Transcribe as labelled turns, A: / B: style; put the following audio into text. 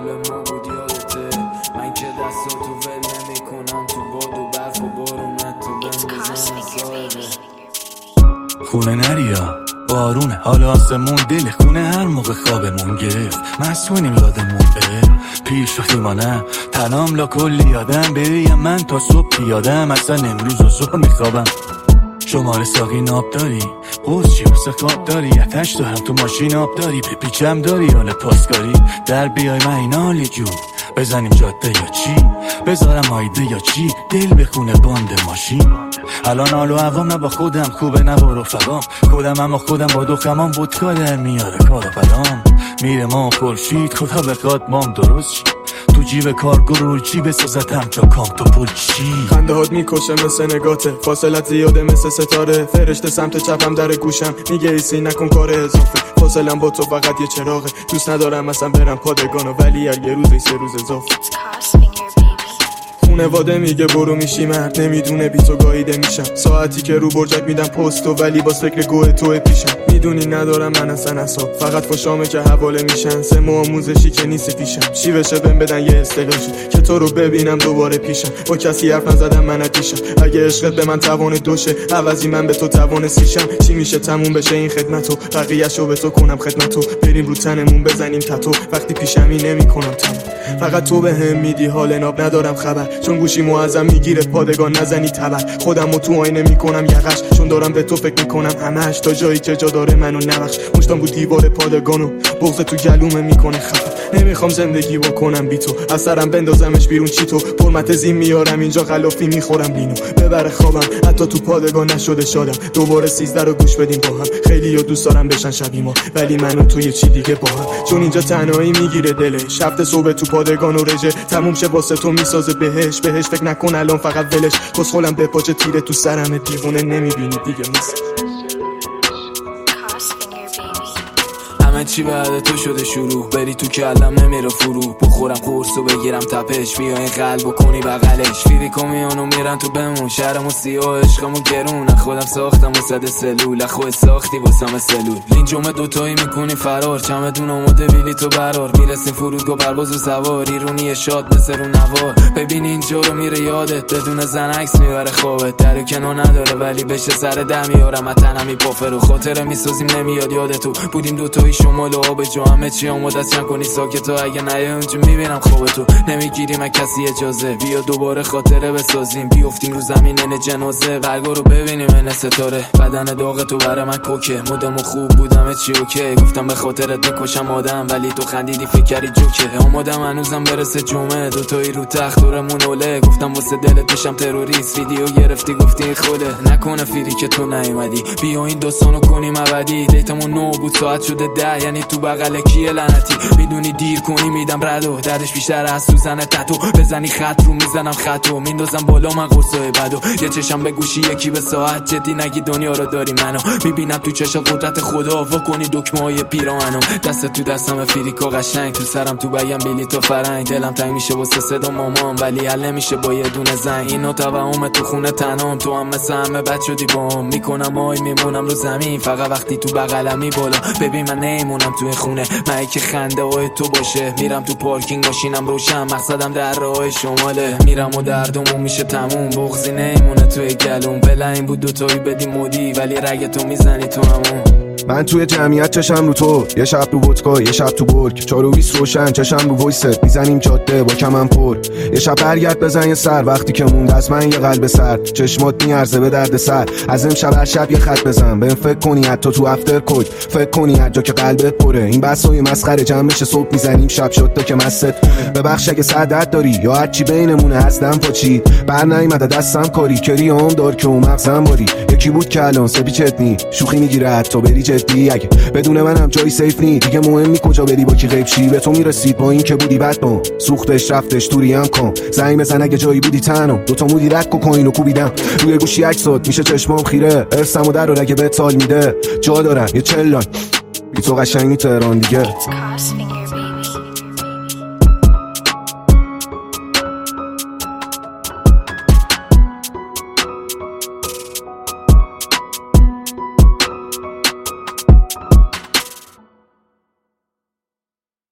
A: ما بود یادته، من که دستاتو ول نمیکنم تو باد و برف و بارونت تو بندازم ساده.
B: خونه نریا بارونه حالا آسمون دل خونه هر موقع خوابمون گرفت مسئولیم یادمون پیش و خیمانه تنام لا کلی آدم بریم من تا صبح پیادم اصلا امروز و صبح میخوابم. شماره ساقی ناب داری قوز چی واسه خواب داری اتش دارم تو ماشین آب داری بپیچم داری حال پاسکاری در بیای من این حالی جون بزنیم جاده یا چی بذارم آیده یا چی دل بخونه باند ماشین. الان حال و هوام نه با خودم خوبه نه با رفقام خودم اما خودم با دخمام ودکا در میاره کار و برام میره ما خورشید خدا بخواد مام درست شی تو جیب کارگو رولچی بسازتم تا کام تو پول چی.
C: خنده هات میکشه مثل نگاته فاصلت زیاده مثل ستاره فرشته سمت چپم در گوشم میگه ایسی نکن کار اضافه فاصلم با تو فقط یه چراغه دوست ندارم مثلا برم پادگانو ولی یه روز ای 3 روز اضافه. خونواده میگه برو میشی مرد نمیدونه بی تو گاییده میشم ساعتی که رو برجک میدم پستو ولی باز فکر گوه توه پیشم میدونی ندارم من اصلا اصاب فقط فشامه که حواله میشن سه آموزشی که نیست پیشم شیوشه بهم بدن یه اصطلاحی که تو رو ببینم دوباره پیشم با کسی حرف نزدم من اتیشم اگه عشقت به من توان دوشه عوضی من به تو توان سیشم چی میشه تموم بشه این خدمتو بقیه‌شو به تو کنم خدمتو بریم رو تنمون بزنیم تتو وقتی پیشمی نمیکنم تمام فقط تو بهم میدی حال ناب ندارم خبر چون گوشی معظم میگیره پادگان نزنی تبر خودمو تو آینه میکنم یقش چون دارم به تو فکر میکنم همش تا جایی که جا داره منو نبخش مشتام بود دیوار پادگانو بغض تو گلومه میکنه خفه نمیخوام زندگی بکنم بی تو از سرم بندازمش بیرون چی تو فرمت زین میارم اینجا غلافی میخورم لینو ببره خوابم حتی تو پادگان نشده شادم دوباره 13 رو گوش بدیم با هم خیلی یا دوست دارم بشن شبیه ما ولی منو تو یه چی دیگه با هم چون اینجا تنهایی میگیره دلش هفته صبح تو پادگان و رژه تموم شه واسه تو میسازه بهش فکر نکن الان فقط ولش کسخولم به پاچه تیره تو سرم دیوونه نمیبینی دیگه مثل
A: همه چی بعد تو شده شروع بری تو کلم نمیره فرو بخورم قرص و بگیرم تپش بیا این قلب و کنی بغلش فیری کمیانو میرن تو بمون شهرمو سیاه عشقمو گرون خودم ساختم و صد سلول خود ساختی واسم سلول این جمعه دوتایی میکنی فرار چمدون آماده بیلی تو برار میرسیم فرودگاه پرواز و سوار ایرونی شاد مثل رو نوار ببین اینجا رو میره یادت بدون زن عکس میبره خوابت در کنار نداره ولی بشه سر در میارم اتنم میپافه رو خاطره میسازیم نمیاد یادت تو بودیم دوتایی شمال و آب جو همه چی آماده است کنی ساکت اگه نیای اونجا میبینم خواب تو نمیگیری من کسی اجازه بیا دوباره خاطره بسازیم بیافتیم رو زمین ان جنازه برگا رو ببینیم ان ستاره بدن داغ تو برای من کوکه مدام خوب بودم چی اوکی گفتم به خاطر تو کشم آدم ولی تو خندیدی فکر کردی جوکه آمادم هنوزم برسه جمعه دوتایی رو تخت دورمون اوله گفتم واسه دلت بشم تروریست ویدیو گرفتی گفتی خوله نکنه فیری که تو نیومدی بیا این داستانو کنیم ابدی دیتمون 9 بود ساعت شده 10 یعنی تو بغل کیه لعنتی میدونی دیر کنی میدم ردو دردش بیشتر از سوزن تتو بزنی خط رو میزنم خطو میندازم بالا من قرصای بدو یه چشم به گوشی یکی به ساعت جدی نگی دنیا رو داری منو میبینم تو چشم قدرت خدا وا کنی دکمه های پیرامونو دست تو دستم فریکا قشنگ تو سرم تو بگم بلیط و فرنگ دلم تنگ میشه واسه صدا مامان ولی حل نمیشه با یه دونه زنگ اینو توهم تو خونه تنام تو هم مثل همه بد شدی بام میکنم آی میمونم رو زمین فقط وقتی تو بغلمی بالا ببین من نمیمونم تو خونه من که خنده های تو باشه میرم تو پارکینگ ماشینم روشن مقصدم در راه شماله میرم و دردمون میشه تموم بغضی نمیمونه توی گلوم بلعین بود دوتایی بدی مودی ولی رگ تو میزنی تو همون
D: من توی جمعیت چشم رو تو یه شب تو ودکا یه شب تو برگ 4 و 20 روشن چشم رو وایست میزنیم جاده با کمم پر یه شب برگرد بزن یه سر وقتی که موند از من یه قلب سرد چشمات میارزه به درد سر از امشب هر شب یه خط بزن بهم فکر کنی حتی تو افتر کد فکر کنی هر جا که قلبت پره این بحثای مسخره جمع بشه صبح میزنیم شب شده که مست ببخش اگه سعادت داری یا هر چی بینمونه هستم پاچید بر نیومده دستم کاری کریام دار که مغزم باری یکی بود که الان سپیچت نی شوخی میگیره حتی بری جدی اگه بدون منم جایی سیف نی دیگه مهم نی کجا بری با کی غیب شی به تو میرسید با این که بودی بدبام سوختش رفتش دوری هم کن زنگ بزن اگه جایی بودی تنها دوتا مودی رک و کوینو کوبیدم روی گوشی عکسات میشه چشمام خیره ارسمو در رو اگه به تال میده جا دارم یه چلان بی تو قشنگ تهران دیگه